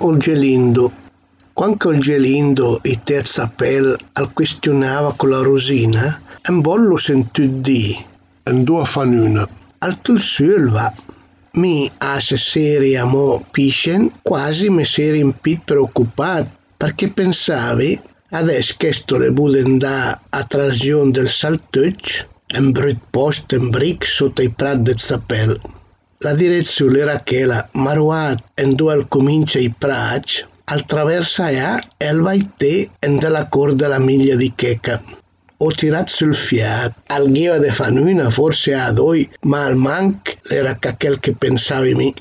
Gelindo. Quando il Gelindo i terza pel al questionava con la Rosina, un bollo sentì di. Andò a fanuna. Al tul sul va. Mi a se seri a mo piscen, quasi mi seri un pit preoccupat, perché pensavi, adesso che sto le bude andà a trasion del Saltucci, un brut posto in brick sotto i prat del Sapel. La direzione era quella, maruat en due al comincia i prats, al traversa e al vaitè en della corda la miglia di checa. Ho tirat sul fiat, al ghiva de fanuna forse a doi, ma al manc era quel che pensavi mi.